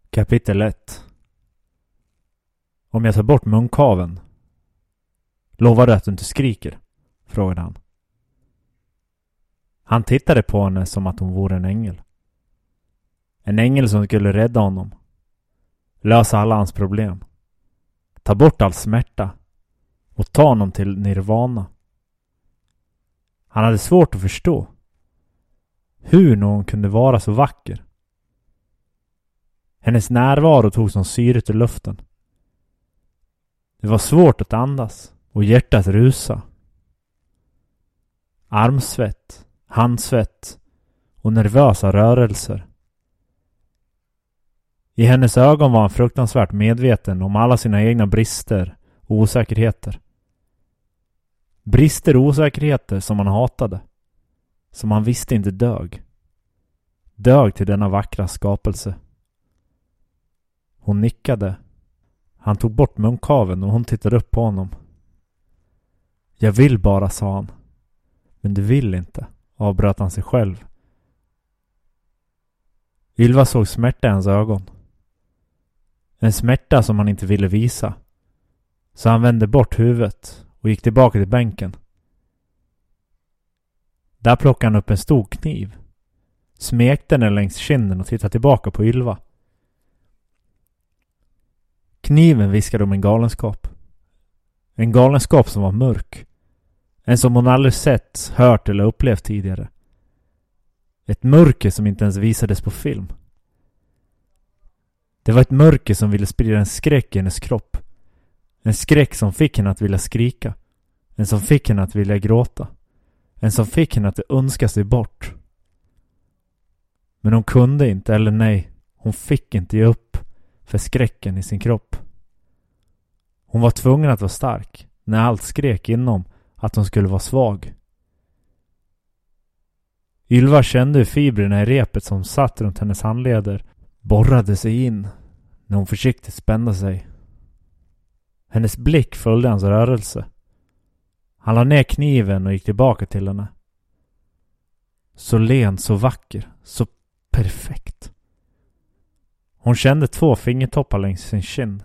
Kapitel 1. Om jag tar bort munkaven, lovar du att du inte skriker? Frågade han. Han tittade på henne som att hon vore en ängel. En ängel som skulle rädda honom. Lösa alla hans problem. Ta bort all smärta. Och ta honom till nirvana. Han hade svårt att förstå hur någon kunde vara så vacker. Hennes närvaro tog som syret ur luften. Det var svårt att andas och hjärtat rusa. Armsvett, handsvett och nervösa rörelser. I hennes ögon var han fruktansvärt medveten om alla sina egna brister och osäkerheter. Brister och osäkerheter som han hatade. Som han visste inte dög. Dög till denna vackra skapelse. Hon nickade. Han tog bort munkaven och hon tittade upp på honom. Jag vill bara, sa han. Men du vill inte, avbröt han sig själv. Ylva såg smärta i hans ögon. En smärta som han inte ville visa. Så han vände bort huvudet och gick tillbaka till bänken. Där plockade han upp en stor kniv. Smekte den längs kinden och tittade tillbaka på Ylva. Kniven viskade om en galenskap. En galenskap som var mörk. En som hon aldrig sett, hört eller upplevt tidigare. Ett mörker som inte ens visades på film. Det var ett mörker som ville sprida en skräck i hennes kropp. En skräck som fick henne att vilja skrika. En som fick henne att vilja gråta. En som fick henne att önska sig bort. Men hon kunde inte, eller nej, hon fick inte ge upp för skräcken i sin kropp. Hon var tvungen att vara stark när allt skrek inom att hon skulle vara svag. Ylva kände hur fibrerna i repet som satt runt hennes handleder borrade sig in när hon försiktigt spände sig. Hennes blick följde hans rörelse. Han la ner kniven och gick tillbaka till henne. Så len, så vacker, så perfekt. Hon kände 2 fingertoppar längs sin kind.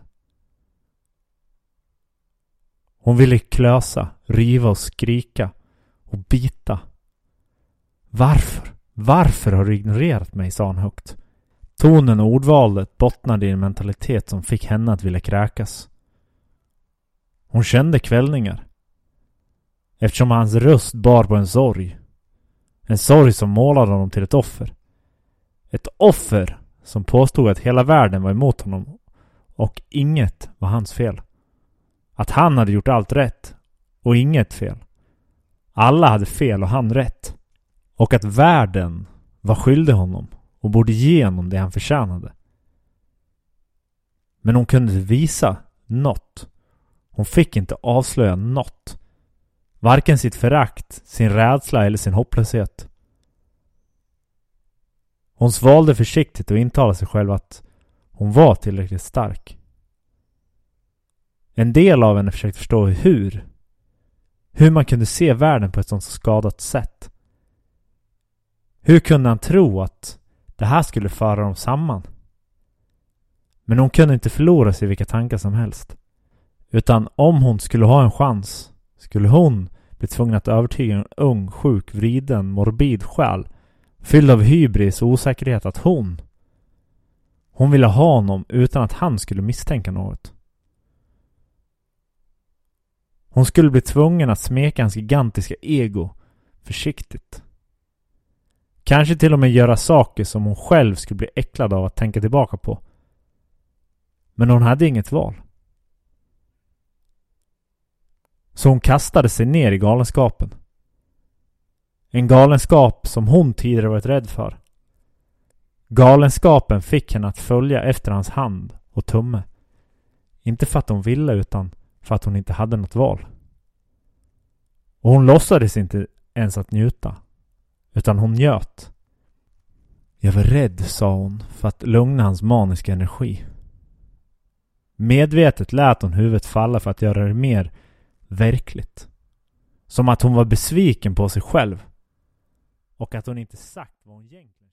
Hon ville klösa, riva och skrika och bita. Varför? Varför har du ignorerat mig, sa han högt. Tonen och ordvalet bottnade i en mentalitet som fick henne att vilja kräkas. Hon kände kvällningar. Eftersom hans röst bar på en sorg. En sorg som målade honom till ett offer. Ett offer som påstod att hela världen var emot honom och inget var hans fel. Att han hade gjort allt rätt och inget fel. Alla hade fel och han rätt. Och att världen var skyldig honom och borde ge honom det han förtjänade. Men hon kunde inte visa något. Hon fick inte avslöja något. Varken sitt förakt, sin rädsla eller sin hopplöshet. Hon svalde försiktigt och intalade sig själv att hon var tillräckligt stark. En del av henne försökte förstå hur man kunde se världen på ett sådant skadat sätt. Hur kunde han tro att det här skulle föra dem samman? Men hon kunde inte förlora sig i vilka tankar som helst. Utan om hon skulle ha en chans skulle hon bli tvungen att övertyga en ung, sjuk, vriden, morbid själ fylld av hybris och osäkerhet att hon ville ha honom utan att han skulle misstänka något. Hon skulle bli tvungen att smeka hans gigantiska ego försiktigt. Kanske till och med göra saker som hon själv skulle bli äcklad av att tänka tillbaka på. Men hon hade inget val. Så hon kastade sig ner i galenskapen. En galenskap som hon tidigare varit rädd för. Galenskapen fick henne att följa efter hans hand och tumme. Inte för att hon ville utan för att hon inte hade något val. Och hon låtsades inte ens att njuta. Utan hon njöt. Jag var rädd, sa hon, för att lugna hans maniska energi. Medvetet lät hon huvudet falla för att göra det mer verkligt. Som att hon var besviken på sig själv. Och att hon inte sagt vad hon egentligen